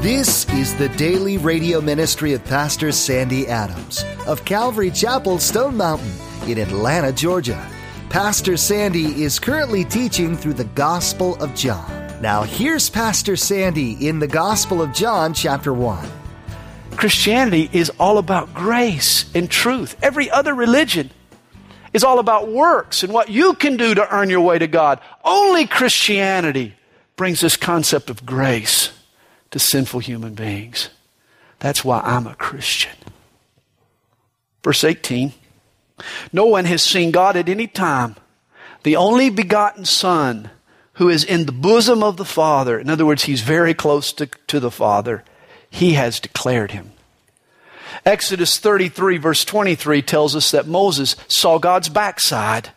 This is the daily radio ministry of Pastor Sandy Adams of Calvary Chapel, Stone Mountain in Atlanta, Georgia. Pastor Sandy is currently teaching through the Gospel of John. Now here's Pastor Sandy in the Gospel of John, chapter 1. Christianity is all about grace and truth. Every other religion is all about works and what you can do to earn your way to God. Only Christianity brings this concept of grace to sinful human beings. That's why I'm a Christian. Verse 18, no one has seen God at any time. The only begotten Son who is in the bosom of the Father, in other words, he's very close to the Father, he has declared him. Exodus 33 verse 23 tells us that Moses saw God's backside.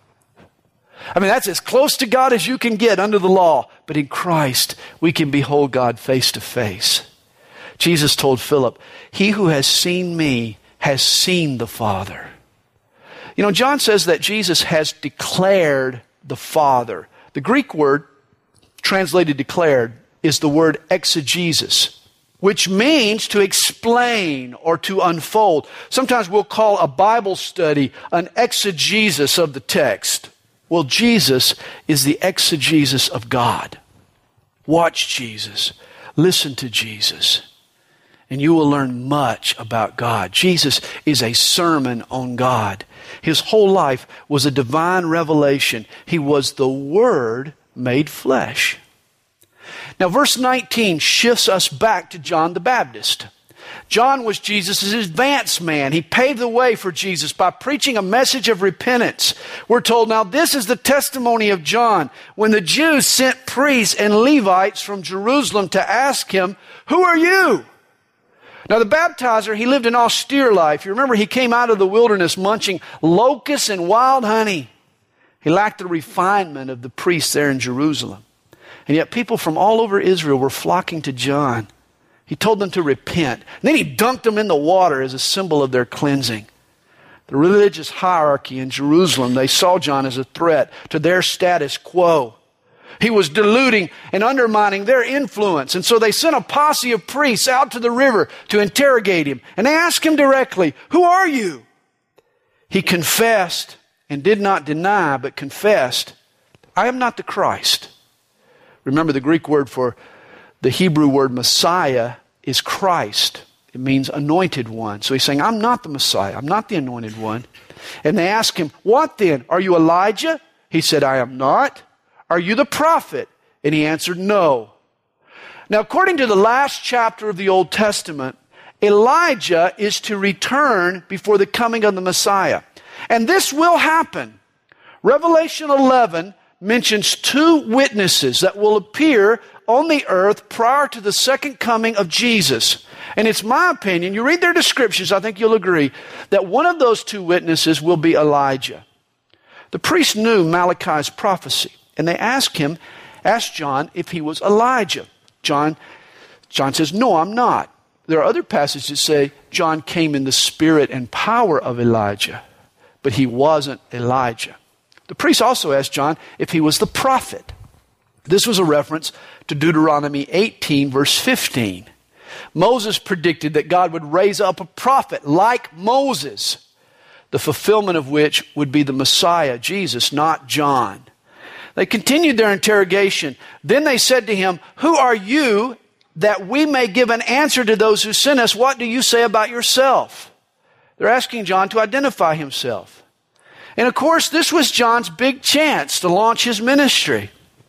I mean, that's as close to God as you can get under the law. But in Christ, we can behold God face to face. Jesus told Philip, he who has seen me has seen the Father. You know, John says that Jesus has declared the Father. The Greek word translated declared is the word exegesis, which means to explain or to unfold. Sometimes we'll call a Bible study an exegesis of the text. Well, Jesus is the exegesis of God. Watch Jesus. Listen to Jesus. And you will learn much about God. Jesus is a sermon on God. His whole life was a divine revelation. He was the Word made flesh. Now, verse 19 shifts us back to John the Baptist. John was Jesus' advance man. He paved the way for Jesus by preaching a message of repentance. We're told, now this is the testimony of John. When the Jews sent priests and Levites from Jerusalem to ask him, who are you? Now the baptizer, he lived an austere life. You remember he came out of the wilderness munching locusts and wild honey. He lacked the refinement of the priests there in Jerusalem. And yet people from all over Israel were flocking to John. He told them to repent. And then he dunked them in the water as a symbol of their cleansing. The religious hierarchy in Jerusalem, they saw John as a threat to their status quo. He was diluting and undermining their influence. And so they sent a posse of priests out to the river to interrogate him. And they asked him directly, who are you? He confessed and did not deny, but confessed, I am not the Christ. Remember, the Greek word for the Hebrew word Messiah is Christ. It means anointed one. So he's saying, I'm not the Messiah. I'm not the anointed one. And they ask him, what then? Are you Elijah? He said, I am not. Are you the prophet? And he answered, no. Now, according to the last chapter of the Old Testament, Elijah is to return before the coming of the Messiah. And this will happen. Revelation 11 mentions two witnesses that will appear on the earth prior to the second coming of Jesus. And it's my opinion, you read their descriptions, I think you'll agree, that one of those two witnesses will be Elijah. The priest knew Malachi's prophecy, and they asked John if he was Elijah. John says, no, I'm not. There are other passages that say John came in the spirit and power of Elijah, but he wasn't Elijah. The priest also asked John if he was the prophet. This was a reference to Deuteronomy 18, verse 15. Moses predicted that God would raise up a prophet like Moses, the fulfillment of which would be the Messiah, Jesus, not John. They continued their interrogation. Then they said to him, who are you, that we may give an answer to those who sent us? What do you say about yourself? They're asking John to identify himself. And of course, this was John's big chance to launch his ministry.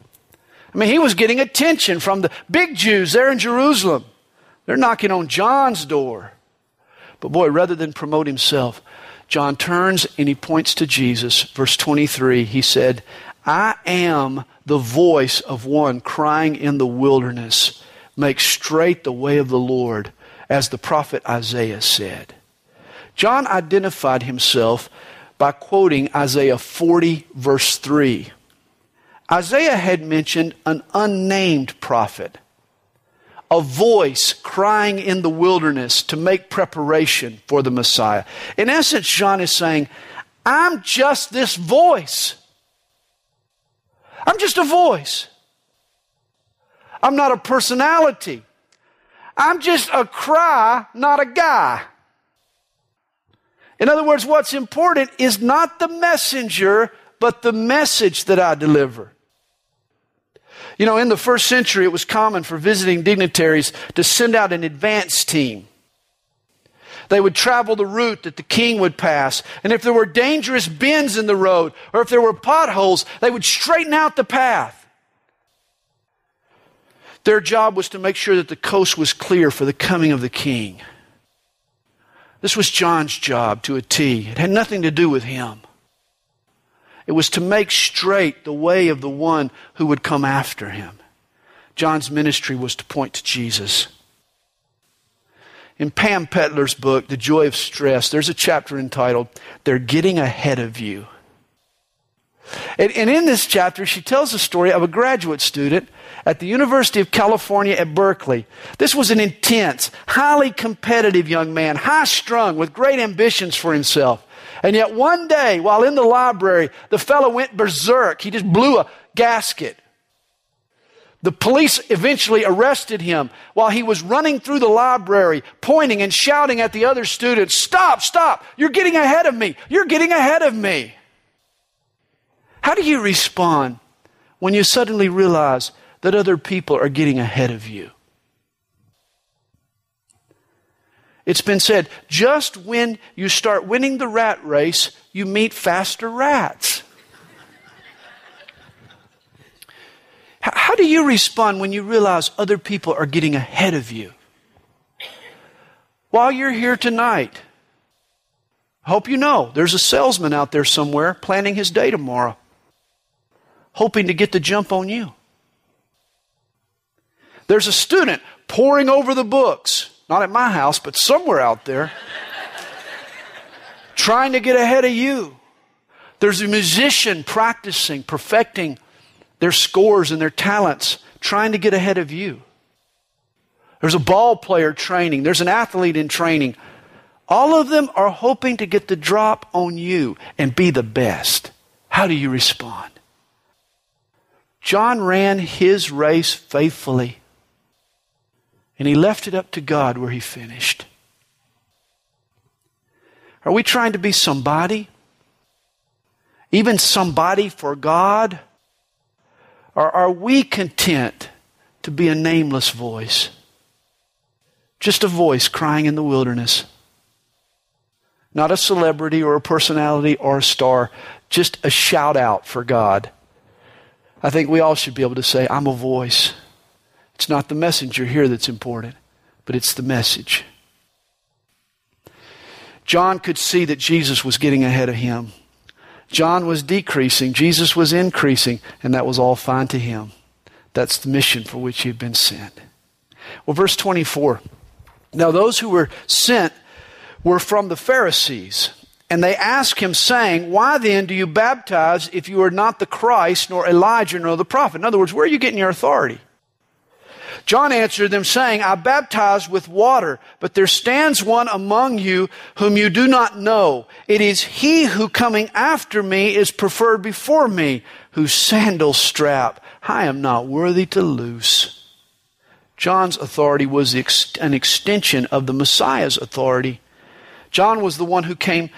I mean, he was getting attention from the big Jews there in Jerusalem. They're knocking on John's door. But boy, rather than promote himself, John turns and he points to Jesus. Verse 23, he said, I am the voice of one crying in the wilderness, make straight the way of the Lord, as the prophet Isaiah said. John identified himself by quoting Isaiah 40, verse 3. Isaiah had mentioned an unnamed prophet, a voice crying in the wilderness to make preparation for the Messiah. In essence, John is saying, I'm just this voice. I'm just a voice. I'm not a personality. I'm just a cry, not a guy. In other words, what's important is not the messenger, but the message that I deliver. You know, in the first century, it was common for visiting dignitaries to send out an advance team. They would travel the route that the king would pass. And if there were dangerous bends in the road, or if there were potholes, they would straighten out the path. Their job was to make sure that the coast was clear for the coming of the king. This was John's job to a T. It had nothing to do with him. It was to make straight the way of the one who would come after him. John's ministry was to point to Jesus. In Pam Petler's book, The Joy of Stress, there's a chapter entitled, They're Getting Ahead of You. And in this chapter, she tells the story of a graduate student at the University of California at Berkeley. This was an intense, highly competitive young man, high-strung, with great ambitions for himself. And yet one day, while in the library, the fellow went berserk. He just blew a gasket. The police eventually arrested him while he was running through the library, pointing and shouting at the other students, "Stop, stop! You're getting ahead of me! You're getting ahead of me!" How do you respond when you suddenly realize that other people are getting ahead of you? It's been said, just when you start winning the rat race, you meet faster rats. How do you respond when you realize other people are getting ahead of you? While you're here tonight, I hope you know there's a salesman out there somewhere planning his day tomorrow, hoping to get the jump on you. There's a student poring over the books, not at my house, but somewhere out there, trying to get ahead of you. There's a musician practicing, perfecting their scores and their talents, trying to get ahead of you. There's a ball player training. There's an athlete in training. All of them are hoping to get the drop on you and be the best. How do you respond? John ran his race faithfully, and he left it up to God where he finished. Are we trying to be somebody? Even somebody for God? Or are we content to be a nameless voice? Just a voice crying in the wilderness. Not a celebrity or a personality or a star. Just a shout out for God. I think we all should be able to say, I'm a voice. It's not the messenger here that's important, but it's the message. John could see that Jesus was getting ahead of him. John was decreasing, Jesus was increasing, and that was all fine to him. That's the mission for which he had been sent. Well, verse 24. Now those who were sent were from the Pharisees, and they asked him, saying, Why then do you baptize if you are not the Christ, nor Elijah, nor the prophet? In other words, where are you getting your authority? John answered them, saying, I baptize with water, but there stands one among you whom you do not know. It is he who coming after me is preferred before me, whose sandal strap I am not worthy to loose. John's authority was an extension of the Messiah's authority. Jesus was the one who came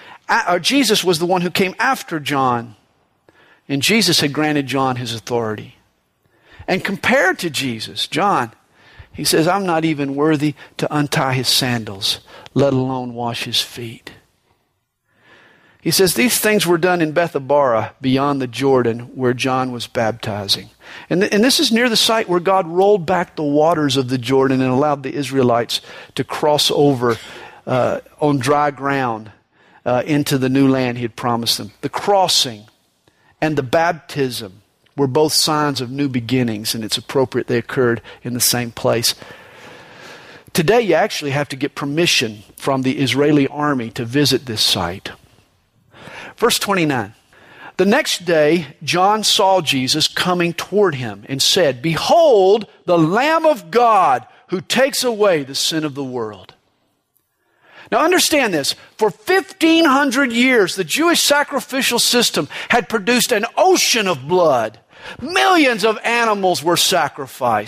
after John, and Jesus had granted John his authority. And compared to Jesus, John, he says, I'm not even worthy to untie his sandals, let alone wash his feet. He says, these things were done in Bethabara, beyond the Jordan, where John was baptizing. And this is near the site where God rolled back the waters of the Jordan and allowed the Israelites to cross over on dry ground into the new land he had promised them. The crossing and the baptism were both signs of new beginnings, and it's appropriate they occurred in the same place. Today, you actually have to get permission from the Israeli army to visit this site. Verse 29. The next day, John saw Jesus coming toward him and said, Behold, the Lamb of God who takes away the sin of the world. Now understand this. For 1,500 years, the Jewish sacrificial system had produced an ocean of blood. Millions of animals were sacrificed.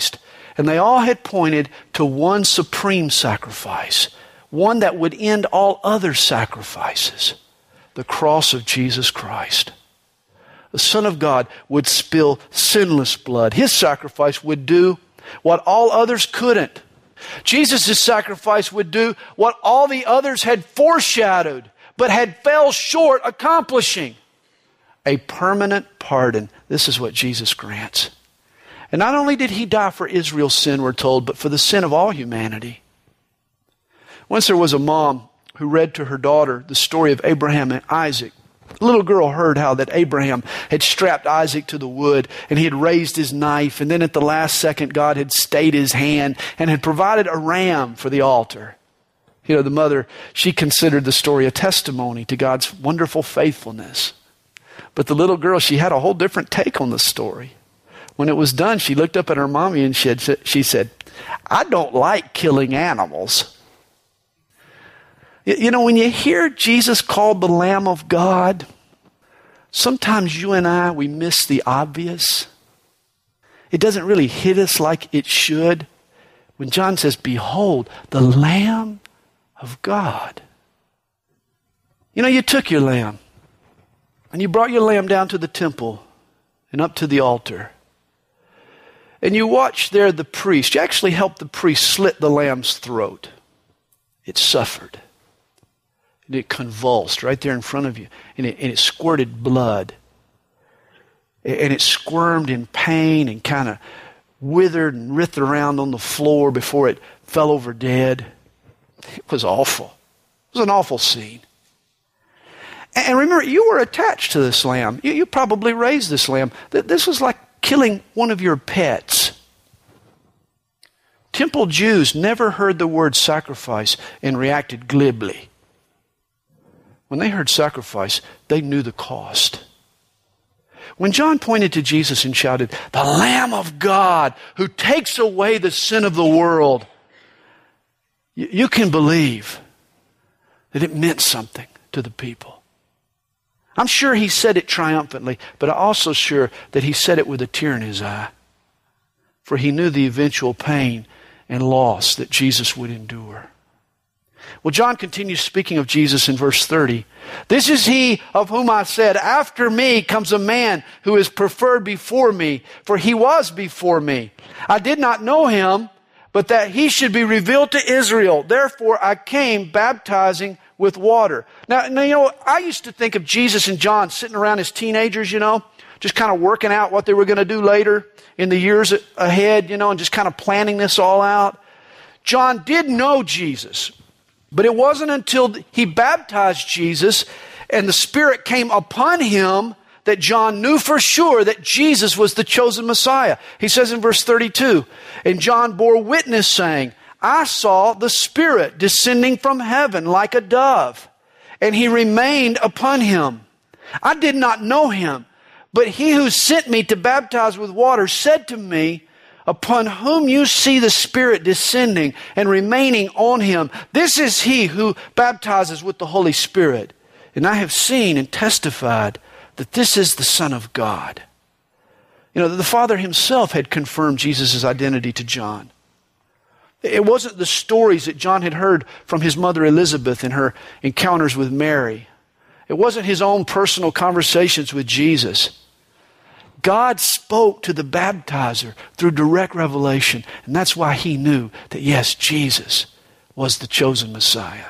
And they all had pointed to one supreme sacrifice, one that would end all other sacrifices, the cross of Jesus Christ. The Son of God would spill sinless blood. His sacrifice would do what all others couldn't. Jesus' sacrifice would do what all the others had foreshadowed, but had fell short accomplishing. A permanent pardon. This is what Jesus grants. And not only did He die for Israel's sin, we're told, but for the sin of all humanity. Once there was a mom who read to her daughter the story of Abraham and Isaac. The little girl heard how that Abraham had strapped Isaac to the wood and he had raised his knife, and then at the last second God had stayed His hand and had provided a ram for the altar. You know, the mother, she considered the story a testimony to God's wonderful faithfulness. But the little girl, she had a whole different take on the story. When it was done, she looked up at her mommy and she said, "I don't like killing animals." You know, when you hear Jesus called the Lamb of God, sometimes you and I, we miss the obvious. It doesn't really hit us like it should. When John says, "Behold, the Lamb of God." You know, you took your lamb and you brought your lamb down to the temple and up to the altar. And you watched there the priest. You actually helped the priest slit the lamb's throat. It suffered. And it convulsed right there in front of you. And it squirted blood. And it squirmed in pain and kind of withered and writhed around on the floor before it fell over dead. It was awful. It was an awful scene. And remember, you were attached to this lamb. You probably raised this lamb. This was like killing one of your pets. Temple Jews never heard the word sacrifice and reacted glibly. When they heard sacrifice, they knew the cost. When John pointed to Jesus and shouted, "The Lamb of God who takes away the sin of the world," you can believe that it meant something to the people. I'm sure he said it triumphantly, but I'm also sure that he said it with a tear in his eye. For he knew the eventual pain and loss that Jesus would endure. Well, John continues speaking of Jesus in verse 30. "This is He of whom I said, 'After me comes a man who is preferred before me, for He was before me. I did not know Him, but that He should be revealed to Israel. Therefore I came baptizing with water.'" Now, you know, I used to think of Jesus and John sitting around as teenagers, you know, just kind of working out what they were going to do later in the years ahead, you know, and just kind of planning this all out. John did know Jesus, but it wasn't until he baptized Jesus and the Spirit came upon him that John knew for sure that Jesus was the chosen Messiah. He says in verse 32, "And John bore witness, saying, 'I saw the Spirit descending from heaven like a dove, and He remained upon him. I did not know Him, but He who sent me to baptize with water said to me, upon whom you see the Spirit descending and remaining on Him, this is He who baptizes with the Holy Spirit. And I have seen and testified that this is the Son of God.'" You know, the Father Himself had confirmed Jesus' identity to John. It wasn't the stories that John had heard from his mother Elizabeth in her encounters with Mary. It wasn't his own personal conversations with Jesus. God spoke to the baptizer through direct revelation, and that's why he knew that, yes, Jesus was the chosen Messiah.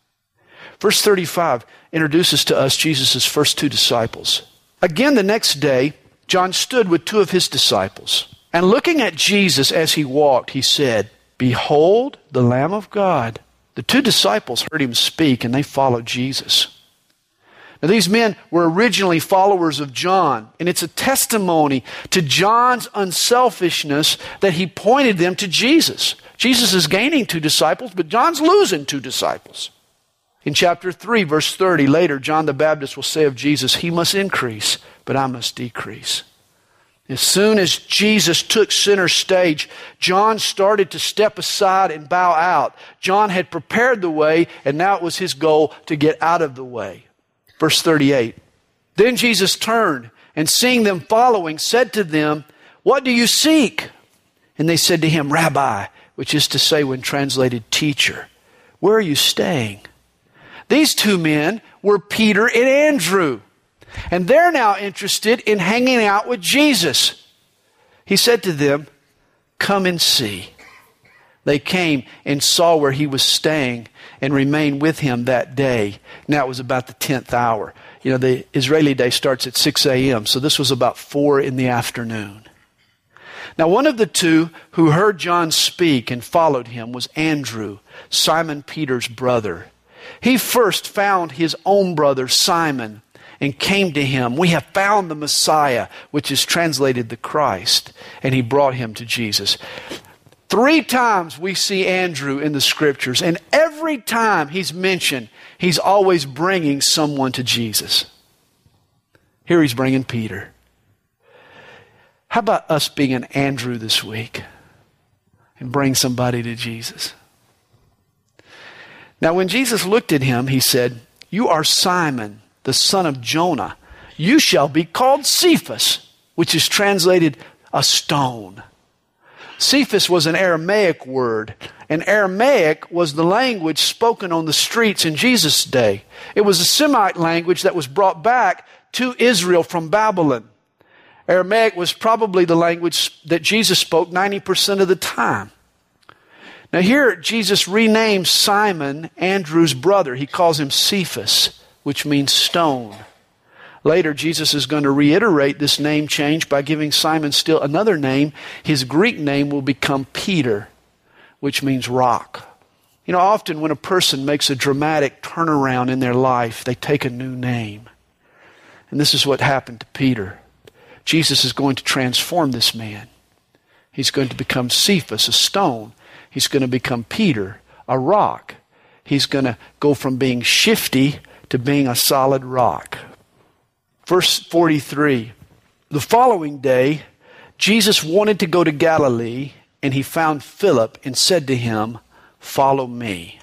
Verse 35 introduces to us Jesus' first two disciples. "Again the next day, John stood with two of his disciples, and looking at Jesus as he walked, he said, 'Behold the Lamb of God.' The two disciples heard him speak, and they followed Jesus." Now, these men were originally followers of John, and it's a testimony to John's unselfishness that he pointed them to Jesus. Jesus is gaining two disciples, but John's losing two disciples. In chapter 3, verse 30, later, John the Baptist will say of Jesus, "He must increase, but I must decrease." As soon as Jesus took center stage, John started to step aside and bow out. John had prepared the way, and now it was his goal to get out of the way. Verse 38, "Then Jesus turned, and seeing them following, said to them, 'What do you seek?' And they said to him, Rabbi, which is to say when translated teacher, where are you staying? These two men were Peter and Andrew, and they're now interested in hanging out with Jesus. He said to them, come and see. They came and saw where he was staying and remained with him that day. Now it was about the 10th hour. You know, the Israeli day starts at 6 a.m., so this was about 4 in the afternoon. Now one of the two who heard John speak and followed him was Andrew, Simon Peter's brother. He first found his own brother Simon and came to him. We have found the Messiah, which is translated the Christ, and he brought him to Jesus. 3 times we see Andrew in the scriptures, and every time he's mentioned, he's always bringing someone to Jesus. Here he's bringing Peter. How about us being an Andrew this week and bring somebody to Jesus? Now when Jesus looked at him, he said, you are Simon, the son of Jonah. You shall be called Cephas, which is translated a stone. Cephas was an Aramaic word, and Aramaic was the language spoken on the streets in Jesus' day. It was a Semite language that was brought back to Israel from Babylon. Aramaic was probably the language that Jesus spoke 90% of the time. Now here Jesus renames Simon, Andrew's brother. He calls him Cephas, which means stone. Later, Jesus is going to reiterate this name change by giving Simon still another name. His Greek name will become Peter, which means rock. You know, often when a person makes a dramatic turnaround in their life, they take a new name. And this is what happened to Peter. Jesus is going to transform this man. He's going to become Cephas, a stone. He's going to become Peter, a rock. He's going to go from being shifty to being a solid rock. Verse 43, the following day, Jesus wanted to go to Galilee, and he found Philip and said to him, follow me.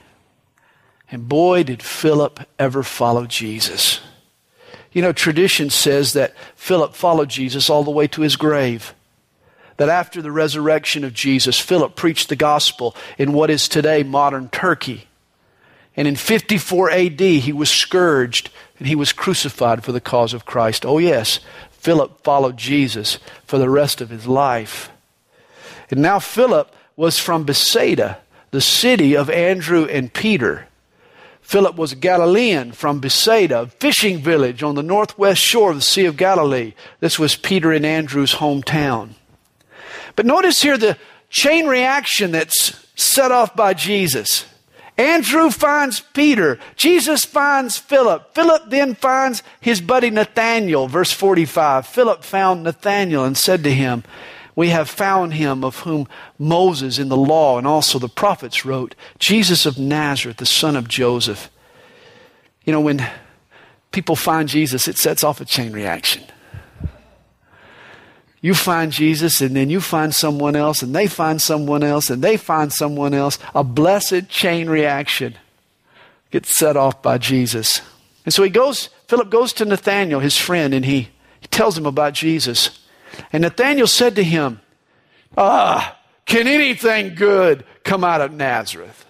And boy, did Philip ever follow Jesus. You know, tradition says that Philip followed Jesus all the way to his grave. That after the resurrection of Jesus, Philip preached the gospel in what is today modern Turkey. And in 54 AD, he was scourged and he was crucified for the cause of Christ. Oh yes, Philip followed Jesus for the rest of his life. And now Philip was from Bethsaida, the city of Andrew and Peter. Philip was a Galilean from Bethsaida, a fishing village on the northwest shore of the Sea of Galilee. This was Peter and Andrew's hometown. But notice here the chain reaction that's set off by Jesus. Andrew finds Peter. Jesus finds Philip. Philip then finds his buddy Nathanael. Verse 45. Philip found Nathanael and said to him, we have found him of whom Moses in the law and also the prophets wrote, Jesus of Nazareth, the son of Joseph. You know, when people find Jesus, it sets off a chain reaction. You find Jesus, and then you find someone else, and they find someone else, and they find someone else. A blessed chain reaction gets set off by Jesus. And so Philip goes to Nathanael, his friend, and he tells him about Jesus. And Nathanael said to him, can anything good come out of Nazareth?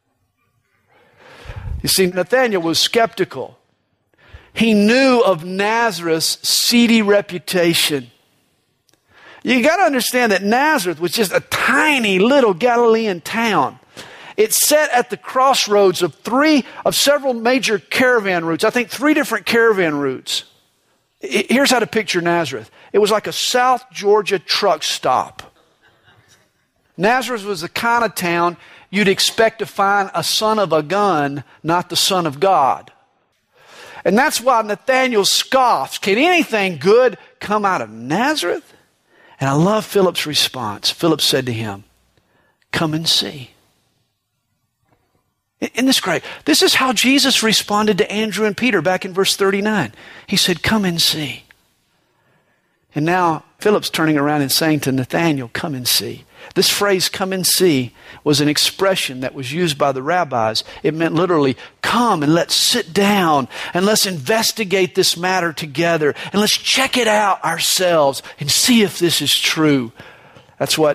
You see, Nathanael was skeptical. He knew of Nazareth's seedy reputation. You got to understand that Nazareth was just a tiny little Galilean town. It's set at the crossroads of several major caravan routes. I think 3 different caravan routes. Here's how to picture Nazareth. It was like a South Georgia truck stop. Nazareth was the kind of town you'd expect to find a son of a gun, not the Son of God. And that's why Nathanael scoffs. Can anything good come out of Nazareth? And I love Philip's response. Philip said to him, come and see. Isn't this great? This is how Jesus responded to Andrew and Peter back in verse 39. He said, come and see. And now Philip's turning around and saying to Nathanael, come and see. This phrase, come and see, was an expression that was used by the rabbis. It meant literally, come and let's sit down and let's investigate this matter together and let's check it out ourselves and see if this is true. That's what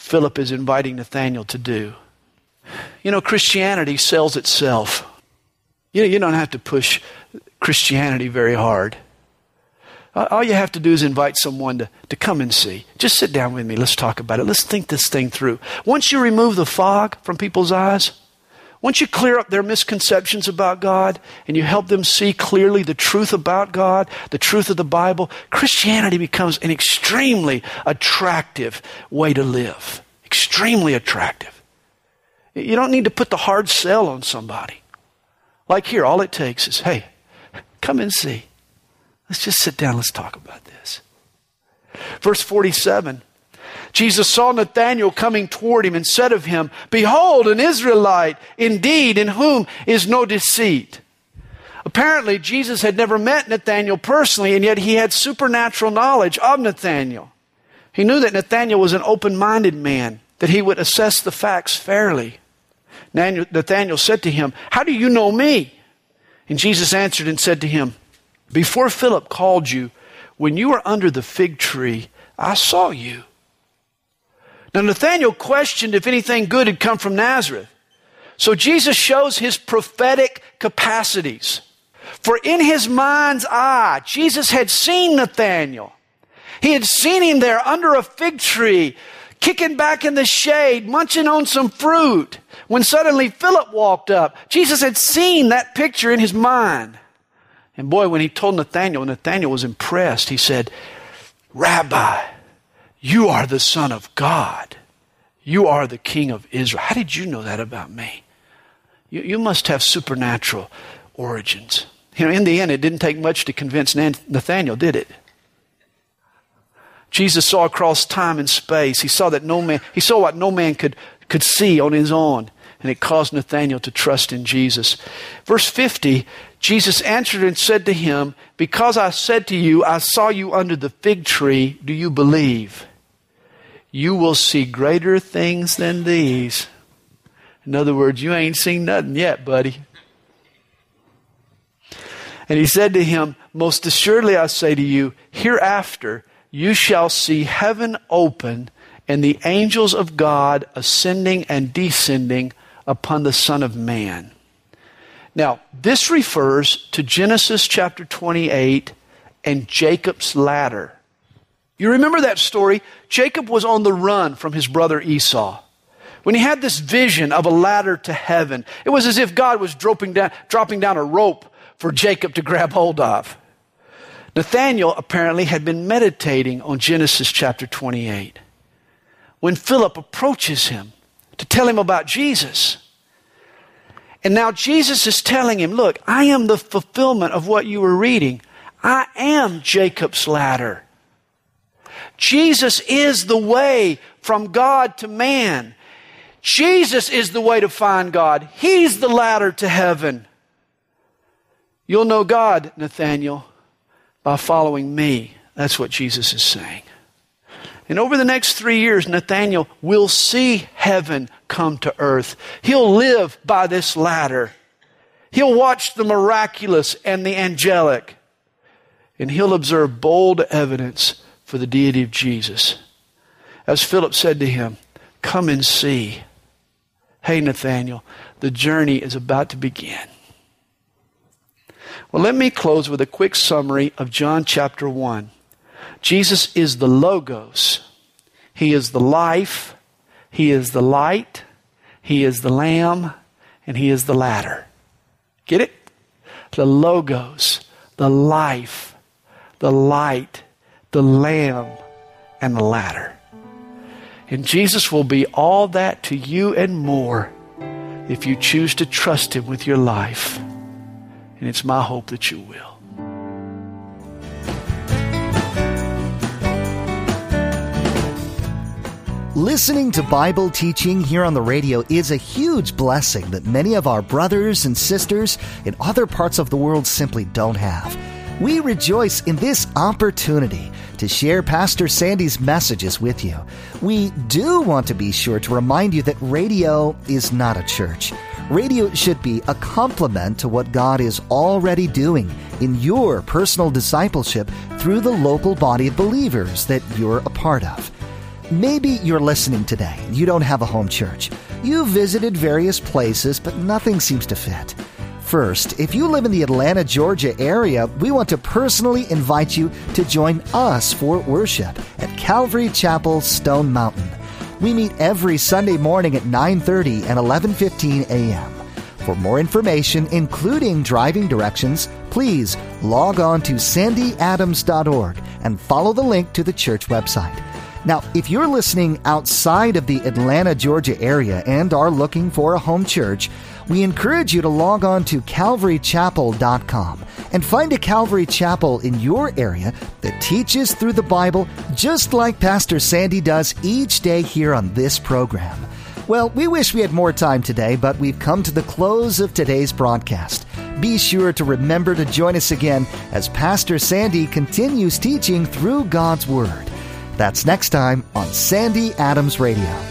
Philip is inviting Nathanael to do. You know, Christianity sells itself. You don't have to push Christianity very hard. All you have to do is invite someone to come and see. Just sit down with me. Let's talk about it. Let's think this thing through. Once you remove the fog from people's eyes, once you clear up their misconceptions about God and you help them see clearly the truth about God, the truth of the Bible, Christianity becomes an extremely attractive way to live. Extremely attractive. You don't need to put the hard sell on somebody. Like here, all it takes is, hey, come and see. Let's just sit down. Let's talk about this. Verse 47. Jesus saw Nathanael coming toward him and said of him, "Behold, an Israelite, indeed, in whom is no deceit." Apparently, Jesus had never met Nathanael personally, and yet he had supernatural knowledge of Nathanael. He knew that Nathanael was an open-minded man, that he would assess the facts fairly. Nathanael said to him, "How do you know me?" And Jesus answered and said to him, "Before Philip called you, when you were under the fig tree, I saw you." Now, Nathanael questioned if anything good had come from Nazareth. So Jesus shows his prophetic capacities. For in his mind's eye, Jesus had seen Nathanael. He had seen him there under a fig tree, kicking back in the shade, munching on some fruit. When suddenly Philip walked up, Jesus had seen that picture in his mind. And boy, when he told Nathanael, Nathanael was impressed. He said, "Rabbi, you are the Son of God. You are the King of Israel." How did you know that about me? You must have supernatural origins. You know, in the end, it didn't take much to convince Nathanael, did it? Jesus saw across time and space. He saw what no man could see on his own. And it caused Nathanael to trust in Jesus. Verse 50, Jesus answered and said to him, "Because I said to you, I saw you under the fig tree, do you believe? You will see greater things than these." In other words, you ain't seen nothing yet, buddy. And he said to him, "Most assuredly I say to you, hereafter you shall see heaven open and the angels of God ascending and descending upon the Son of Man." Now, this refers to Genesis chapter 28 and Jacob's ladder. You remember that story? Jacob was on the run from his brother Esau. When he had this vision of a ladder to heaven, it was as if God was dropping down a rope for Jacob to grab hold of. Nathanael apparently had been meditating on Genesis chapter 28. When Philip approaches him to tell him about Jesus. And now Jesus is telling him, look, I am the fulfillment of what you were reading. I am Jacob's ladder. Jesus is the way from God to man. Jesus is the way to find God. He's the ladder to heaven. You'll know God, Nathanael, by following me. That's what Jesus is saying. And over the next 3 years, Nathanael will see heaven come to earth. He'll live by this ladder. He'll watch the miraculous and the angelic. And he'll observe bold evidence for the deity of Jesus. As Philip said to him, "Come and see." Hey, Nathanael, the journey is about to begin. Well, let me close with a quick summary of John chapter 1. Jesus is the Logos. He is the life. He is the light. He is the Lamb. And He is the ladder. Get it? The Logos, the life, the light, the Lamb, and the ladder. And Jesus will be all that to you and more if you choose to trust Him with your life. And it's my hope that you will. Listening to Bible teaching here on the radio is a huge blessing that many of our brothers and sisters in other parts of the world simply don't have. We rejoice in this opportunity to share Pastor Sandy's messages with you. We do want to be sure to remind you that radio is not a church. Radio should be a complement to what God is already doing in your personal discipleship through the local body of believers that you're a part of. maybe you're listening today and you don't have a home church. You've visited various places, but nothing seems to fit. First, if you live in the Atlanta, Georgia area, we want to personally invite you to join us for worship at Calvary Chapel, Stone Mountain. We meet every Sunday morning at 9:30 and 11:15 a.m. For more information, including driving directions, please log on to sandyadams.org and follow the link to the church website. Now, if you're listening outside of the Atlanta, Georgia area and are looking for a home church, we encourage you to log on to calvarychapel.com and find a Calvary Chapel in your area that teaches through the Bible just like Pastor Sandy does each day here on this program. Well, we wish we had more time today, but we've come to the close of today's broadcast. Be sure to remember to join us again as Pastor Sandy continues teaching through God's Word. That's next time on Sandy Adams Radio.